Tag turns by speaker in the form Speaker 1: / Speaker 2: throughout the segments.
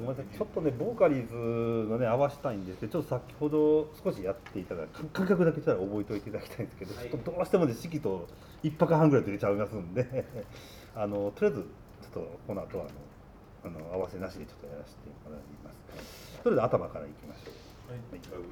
Speaker 1: ごめんなさい、ちょっとね、ボーカリーズのね、合わせたいんですけど、ちょっと先ほど少しやっていただいた、感覚だけしたら覚えておいていただきたいんですけど、
Speaker 2: はい、
Speaker 1: ちょっとどうしてもね、式と1泊半ぐらいずれちゃいますんで、とりあえず、ちょっとこの後は合わせなしでちょっとやらせてもらいます。それでは頭からいきましょう。
Speaker 2: はい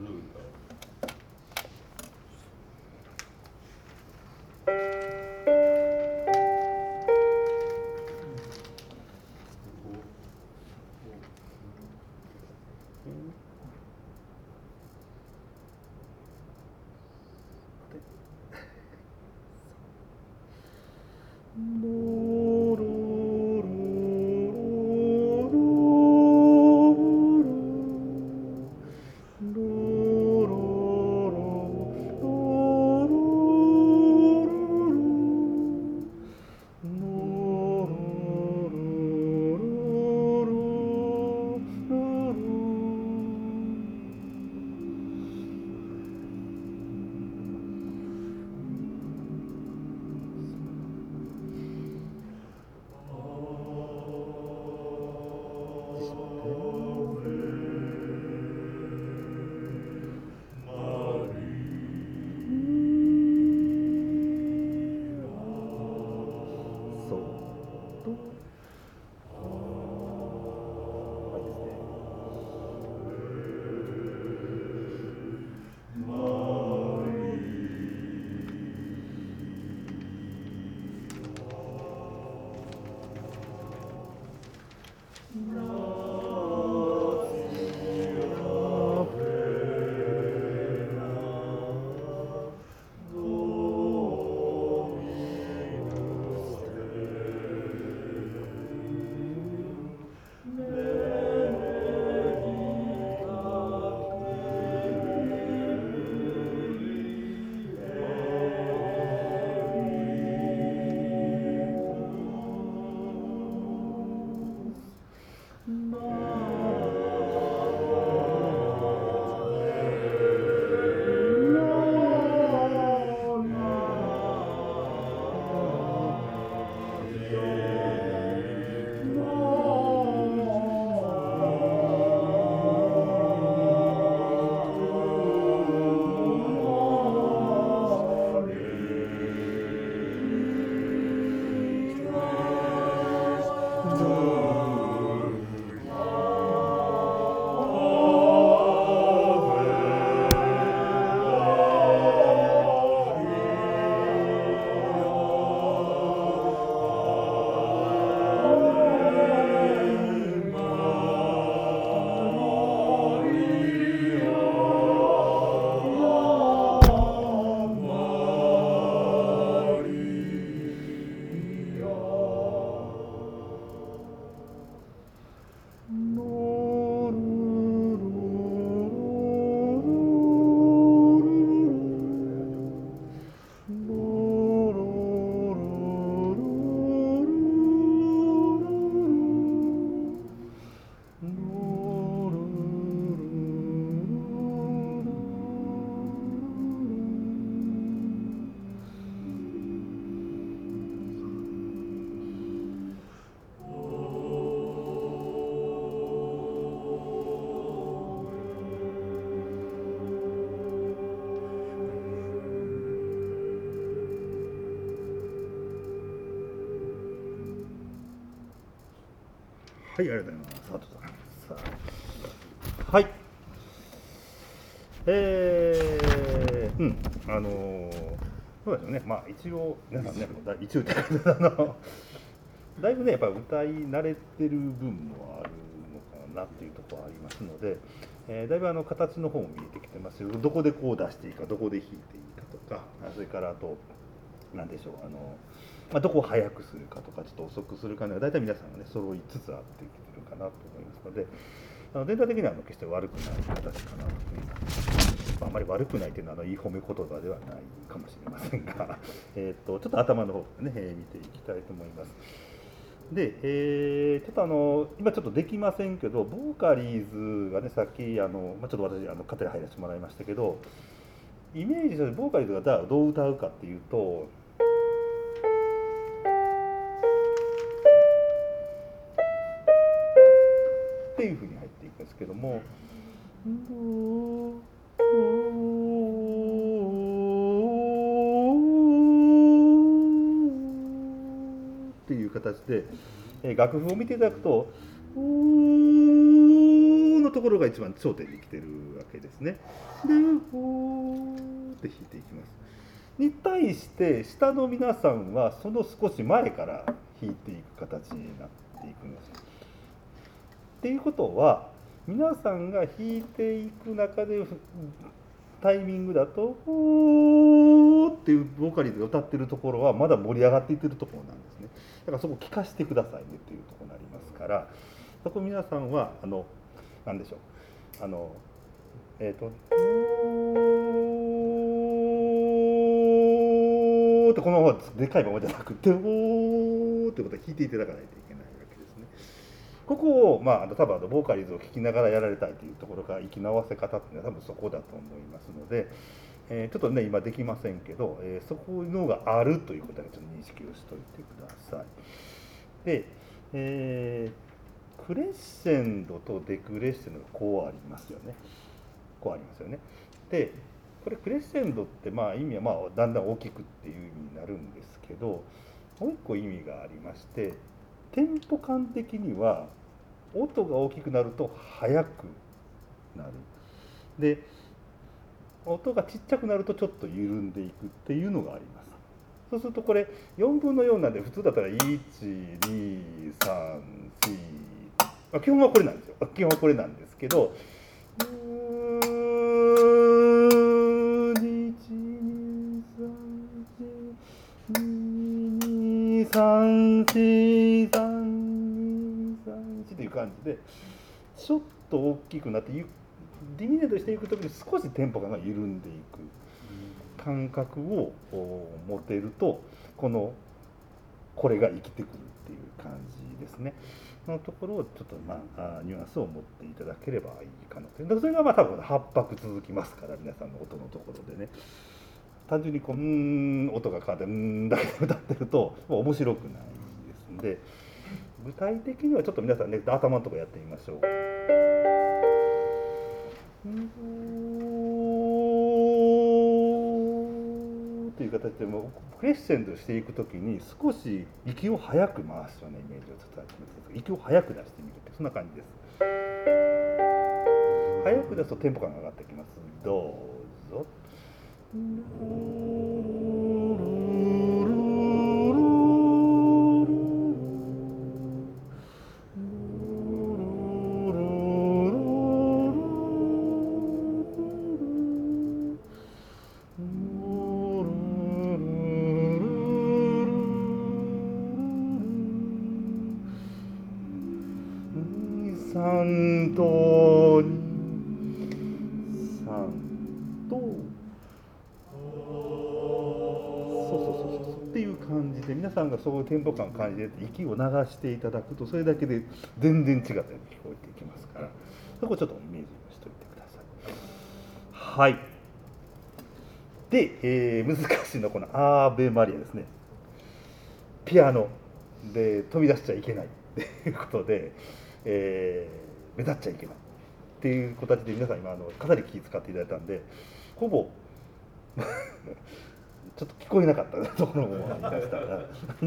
Speaker 1: はい、ありがとうございます。はい。そうですよね。まあ一応皆さんね、一応だいぶねやっぱり歌い慣れてる部分もあるのかなっていうところはありますので、だいぶ形の方も見えてきてますけど、どこでこう出していいか、どこで弾いていいかとか、それからあとなんでしょうどこを速くするかとかちょっと遅くするかね、だいたい皆さんがね揃いつつあってきてるかなと思いますので、全体的には決して悪くない形かなというふうに、あまり悪くないというのはいい褒め言葉ではないかもしれませんがちょっと頭の方からね、見ていきたいと思います。で、ちょっと今ちょっとできませんけど、ボーカリーズがね、さっきちょっと私勝手に入らせてもらいましたけど、イメージとしてボーカリーズがどう歌うかっていうと、っっていうふうに入っていくんですけども、っていう形で、楽譜を見ていただくとのところが一番頂点に来てるわけですね。でって弾いていきます。に対して下の皆さんはその少し前から弾いていく形になっていくんです。っていうことは皆さんが弾いていく中でタイミングだと「おー」っていうボーカリーで歌ってるところはまだ盛り上がっていってるところなんですね。だからそこ聞かせてくださいねっていうところになりますから、そこ皆さんは何でしょうってこのままでかいままじゃなくておーってことは弾いていただかないといけないわけですね。ここを多分ボーカリーズを聴きながらやられたいというところが息の合わせ方っていうのは多分そこだと思いますので、ちょっとね今できませんけど、そこのがあるということにちょっと認識をしておいてください。で、クレッシェンドとデクレッシェンドがこうありますよね。こうありますよね。でこれクレッシェンドって意味はだんだん大きくっていう意味になるんですけど、もう一個意味がありまして、テンポ感的には音が大きくなると速くなる。で音がちっちゃくなるとちょっと緩んでいくっていうのがあります。そうするとこれ4分の4なんで、普通だったら12345、基本はこれなんですよ。基本はこれなんですけど、12342234234という感じでちょっと大きくなってディミネートしていくときに少しテンポ感が緩んでいく感覚を持てると、これが生きてくるっていう感じですね。のところをちょっとニュアンスを持っていただければいいかなと。それが多分8拍続きますから、皆さんの音のところでね、単純に音が変わってだけで歌ってると面白くないですので、具体的にはちょっと皆さんね頭のところやってみましょう。という形でクレッシェンドしていくときに少し息を早く回すようなイメージを伝えてみてください。息を早く出してみるってそんな感じです。早く出すとテンポ感が上がってきます。どうぞ。3と2、3とそうっていう感じで、皆さんがそういうテンポ感を感じて息を流していただくと、それだけで全然違ったように聞こえていきますから、そこをちょっとイメージしておいてください。はい。で、難しいのはこのアーベマリアですね。ピアノで飛び出しちゃいけないっていうことで、目立っちゃいけないっていう形で皆さん今かなり気使っていただいたんで、ほぼちょっと聞こえなかったところもありましたが、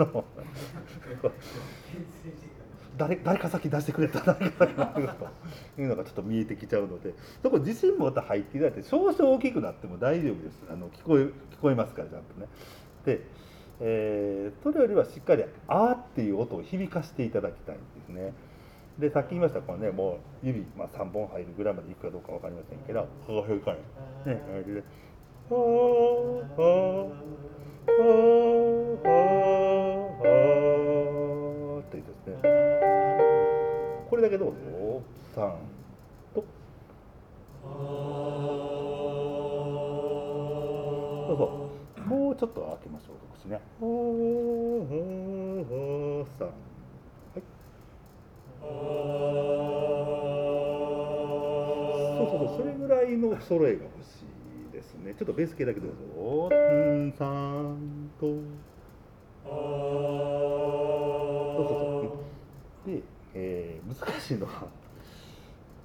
Speaker 1: 誰か先出してくれた、誰か先出してくれたというのがちょっと見えてきちゃうので、そこ自信持って入っていただいて、少々大きくなっても大丈夫です。聞こえますから、ちゃんとね。で、それよりはしっかり「あ」っていう音を響かせていただきたいんですね。で、さっき言いましたこのね、もう指、3本入るぐらいまでいくかどうか分かりませんけど、こういう感じね、あーあーあーあーってですね、これだけどうぞ。3とそうそう、もうちょっと開けましょう、少しね。3、はい。そう、それぐらいの揃えが欲しいですね。ちょっとベース系だけどうぞ。3とそう。で、難しいのは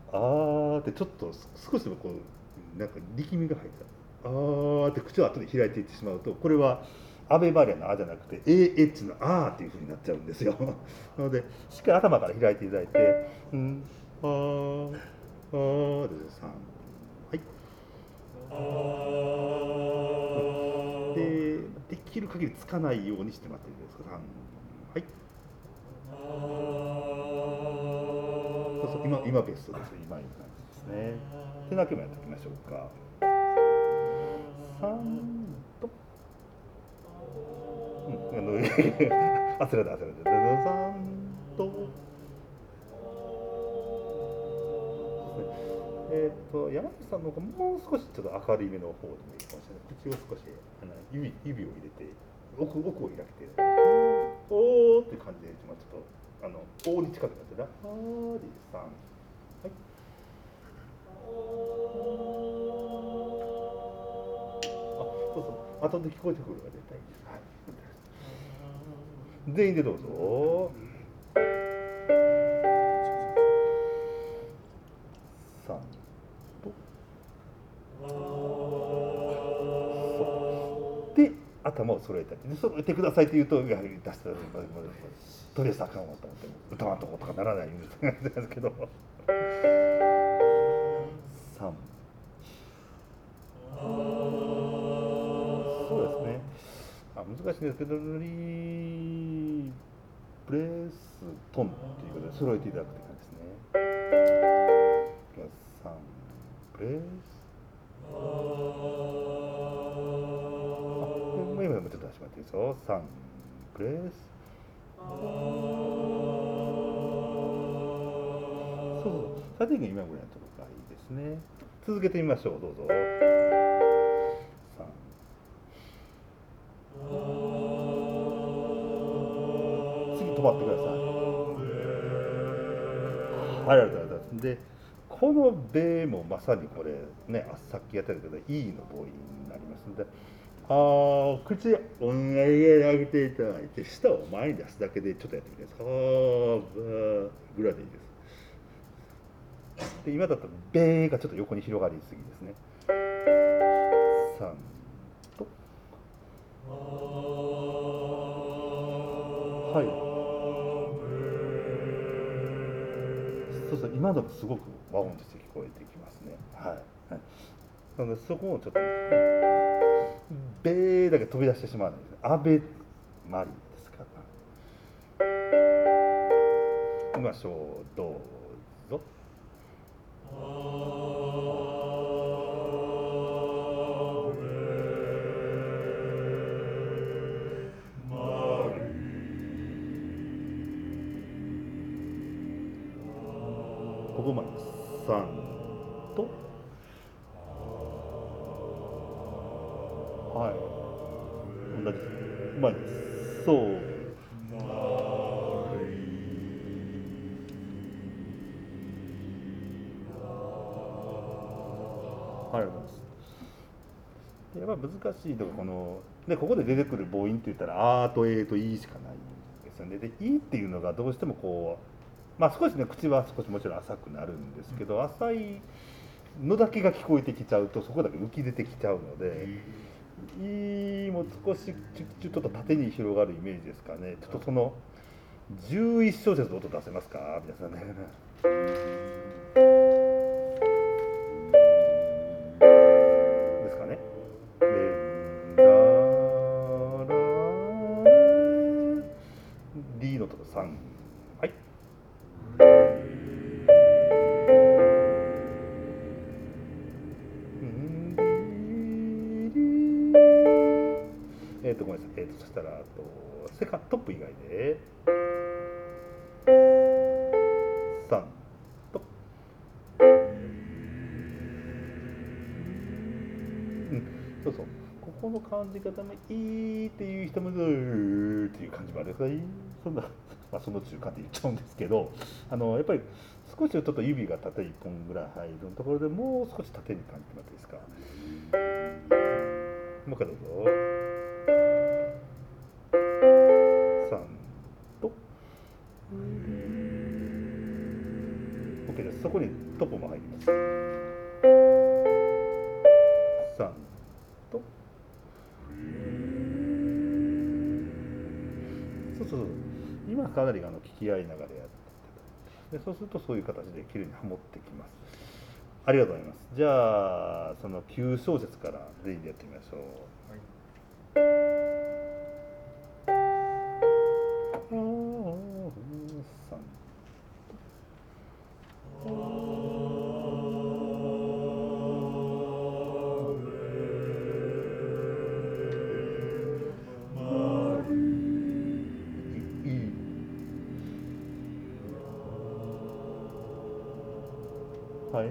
Speaker 1: あーってちょっと少しでもこうなんか力みが入ったあーって口を後で開いていってしまうとこれはアベマリアの「あ」じゃなくて AH の「あー」っていう風になっちゃうんですよなのでしっかり頭から開いていただいて「うんあーあー」で3はいでできる限りつかないようにしてもらっていいですか3はいそうそう今ベストです今いい感じですね手だけもやっておきましょうか3と焦らず3と山口さんの方がもう少しちょっと明るいめの方でもいいかもしれない口を少し指を入れて奥を開けておーっていう感じでちょっとおーに近くなってラーで3はいそうそう後で聞こえてくるのが絶対いいです、はい、全員でどうぞ3とで頭を揃えたり揃えてくださいって言うとやはり出したらとりあえずあかんわと思って歌わんとことかならないようにですけど3そうですね難しいんですけどプレストンということで揃えていただくという感じですね3プレス今もちょっと出してもらっていいですよ3プレスそう最低限今ぐらいのところがいいですね続けてみましょうどうぞ3次止まってくださいはいありがとうございますでこのベもまさにこれねさっきやったけど E の母音になりますので口を上げていただいて舌を前に出すだけでちょっとやってみてくださいぐらいでいいですで今だとベがちょっと横に広がりすぎですね3とはいそう今のもすごく和音として聞こえてきますねはい、はい、なのでそこをちょっとベーだけ飛び出してしまわないですねアベマリですからいきましょうどうぞここまで3とはい同じうまいですそうありがとうございますやっぱ難しいとここのでここで出てくる母音って言ったら「あ」と「え」と「い」しかないんですよねで「い」っていうのがどうしてもこう少しね口は少しもちろん浅くなるんですけど浅いのだけが聞こえてきちゃうとそこだけ浮き出てきちゃうので「い」も少しちょっと縦に広がるイメージですかねちょっとその11小節の音出せますか皆さんねですかねD のとこ3はいごめんなさいそしたらセカトップ以外で3とそうそうここの感じがダメいいっていう人もっていう感じもあるからそんなその中間で言っちゃうんですけどやっぱり少しちょっと指が縦1本ぐらい入るところでもう少し縦に感じてもらっていいですかもう一回どうぞ3と OK ですそこにトップも入ります。3とそう今かなり聞き合いながらやってで、そうするとそういう形できれいにハモってきます。ありがとうございます。じゃあその9小節から全員でやってみましょう。はい。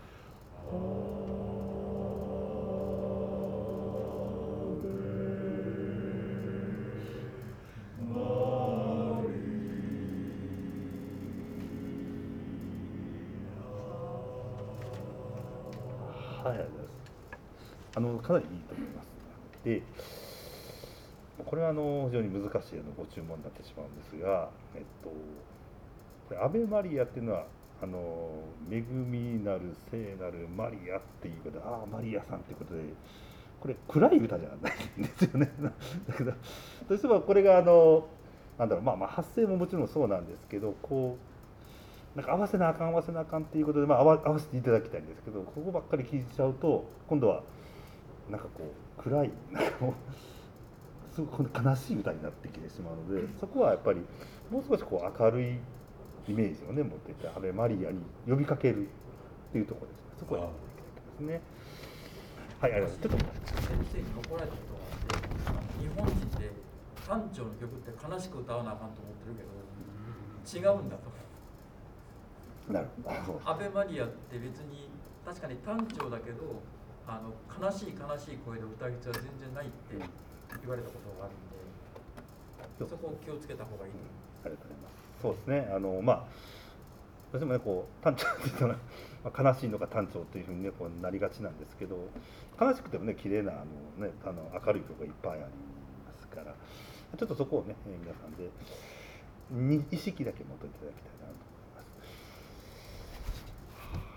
Speaker 1: はい、ありがとうございます。かなりいいと思います。で、これは非常に難しいご注文になってしまうんですが、これアベマリアっていうのは恵みなる聖なるマリアっていうことで、ああマリアさんっていうことで、これ暗い歌じゃないんですよね。だけどどうしてもこれがなんだろう、発声ももちろんそうなんですけど、こうなんか合わせなあかんっていうことで、合わせていただきたいんですけど、ここばっかり聞いちゃうと今度はなんかこう暗いなんかもうすごく悲しい歌になってきてしまうので、そこはやっぱりもう少しこう明るいイメージをね持っていて、アベマリアに呼びかけるっていうところですね。そこはやっていきたいですね。はい、ありがとうございます。ちょっと
Speaker 2: 先生に怒られたことがあって、日本人で短調の曲って悲しく歌わなあかんと思ってるけど違うんだと。
Speaker 1: なるほど。
Speaker 2: アベマリアって別に確かに短調だけど悲しい声で歌う必要は全然ないって言われたことがあるんで、そこを気をつけた方がいい。
Speaker 1: ありがとうございます。そうですね。どうしてもねこう短調っていうのは、悲しいのが短調というふうにねこうなりがちなんですけど、悲しくてもね綺麗な明るい曲がいっぱいありますから、ちょっとそこをね皆さんで意識だけ持っていただきたいなと思います。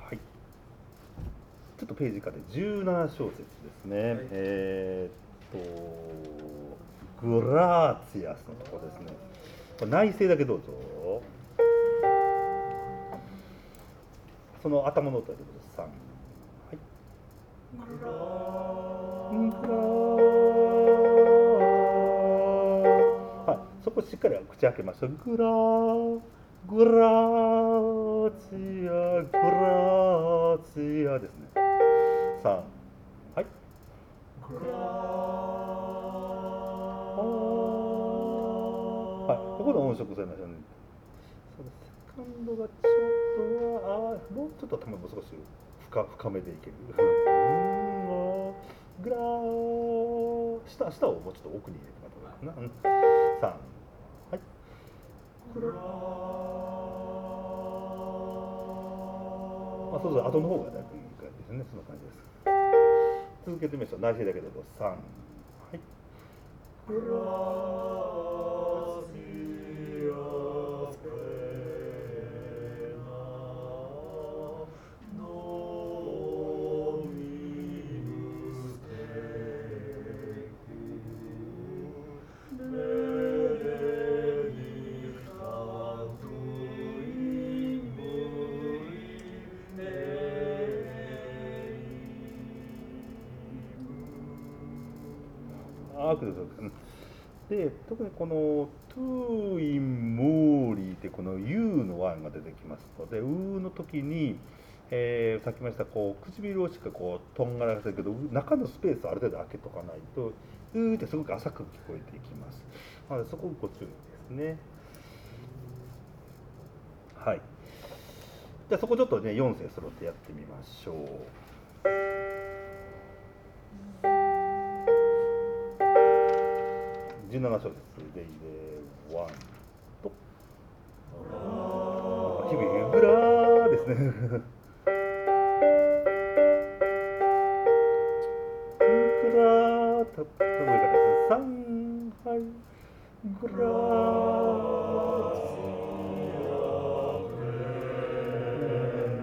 Speaker 1: はい。ちょっとページから17小節ですね。はい、グラーツィアスのところですね。これ内声だけどうぞ。その頭の音だけど3。はい。グラはい。そこしっかり口開けましょう。グラーツィアですね。3。はい。はい。ここで音色されましたね。セカンドがちょっともうちょっと多分もう少し深めでいける。グラー下をもうちょっと奥に入れてもらった方がいいかな。3。はい。グラーそうそう後の方がだいぶいい感じですね。そんな感じです。続けてみましょう。内声だけど3。はい。グラーで特にこの「トゥインモーリー」ってこの「U」のワンが出てきますので、「う」の時に、さっき言いましたこう唇をしっかりこうとんがらせるけど中のスペースをある程度開けとかないと「う」ってすごく浅く聞こえていきます。なのでそこご注意ですね。はい。じゃあそこちょっとね4声揃ってやってみましょう。17小節でいでワンと低いグラーですね。グラーと上からです3はいグラー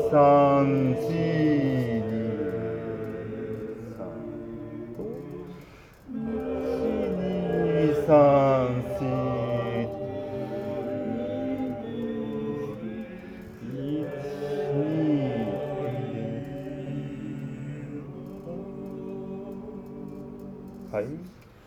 Speaker 1: はい。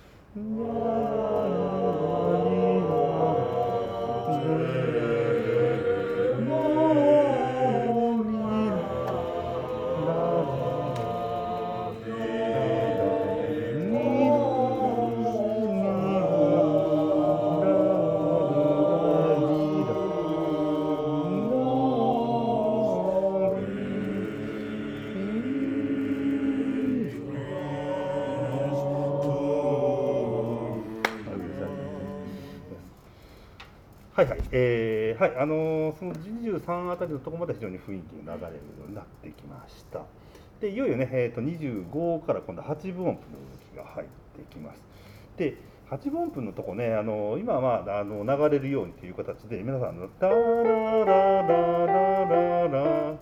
Speaker 1: はいはい、はい、その23あたりのところまで非常に雰囲気が流れるようになってきました。で、いよいよね、25から今度8分音符の動きが入ってきます。で、8分音符のとこね、今は、まあ、流れるようにという形で、皆さん、タララララララ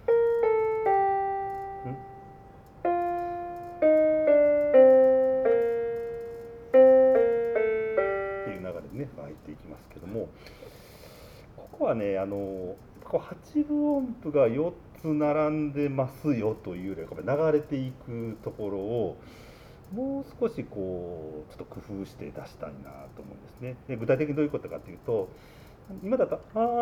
Speaker 1: っていう流れでね、入っていきますけども、ここはね、こう8分音符が4つ並んでますよというよりは、流れていくところを、もう少しこうちょっと工夫して出したいなと思うんですね。で、具体的にどういうことかというと、今だと「あーあー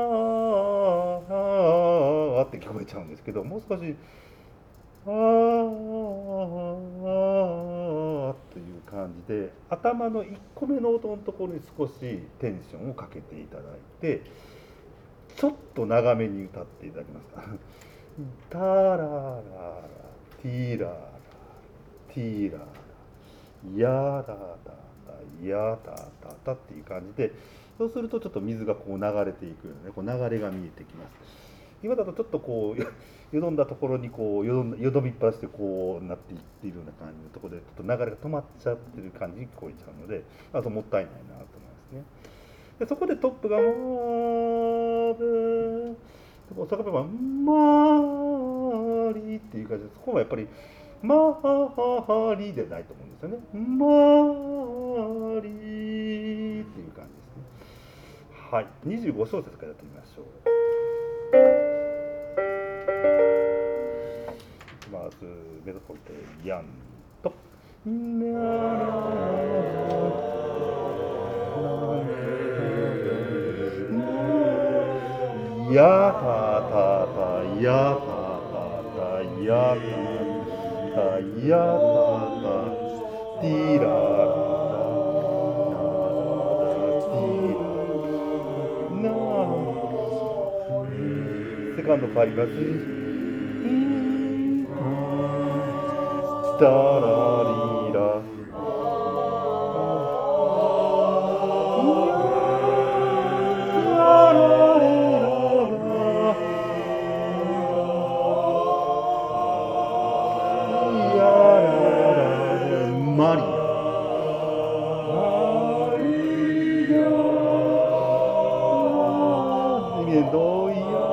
Speaker 1: あーあー」って聞こえちゃうんですけど、もう少し「あーあーあー」という感じで、頭の1個目の音のところに少しテンションをかけていただいて、ちょっと長めに歌っていただけますか。タラララティララティララヤダダダヤダダダっていう感じで、そうするとちょっと水がこう流れていくようなね、こう流れが見えてきます。今だとちょっとこうよどんだところにこうよどみっぱなしでこうなっていっているような感じのところで、ちょっと流れが止まっちゃってる感じに聞こえちゃうので、あともったいないなと思いますね。で、そこでトップが「マーブ」そこが「マーリ」っていう感じで、そこはやっぱり「マーリ」でないと思うんですよね。マーリっていう感じですね。はい、25小節からやってみましょう。まずメロディーでヤンとやたたたやたたたやたたやたたティララセカンド変わります。タラリラマリアどいや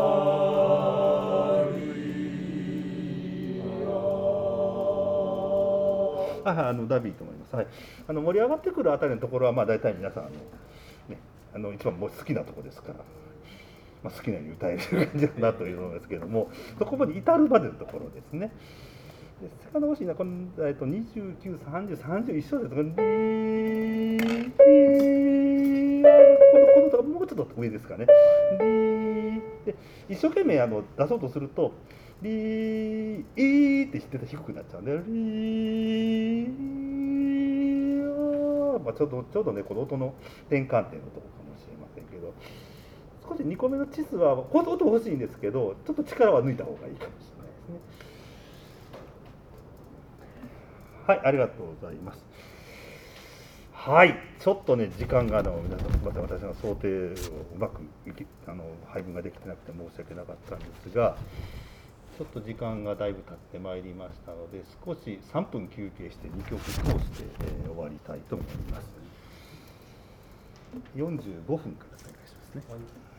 Speaker 1: ダビーと思います。はい、盛り上がってくるあたりのところは、まあ大体皆さんね、一番もう好きなところですから、まあ、好きなように歌える感じだなというのですけども、そこまで至るまでのところですね。で、セカンド欲しいな、この29、30、30一緒です。このともうちょっと上ですかね。で、一生懸命出そうとすると、リーって低くなっちゃうんで、まあ、ちょうどね、この音の転換点のところかもしれませんけど、少し2個目のチスは音欲しいんですけど、ちょっと力は抜いた方がいいかもしれないですね。はい、ありがとうございます。はい、ちょっとね、時間が皆さん、また私の想定をうまく配分ができてなくて申し訳なかったんですが、ちょっと時間がだいぶ経ってまいりましたので、少し3分休憩して2曲通して、終わりたいと思います。45分からお願いしますね。はい。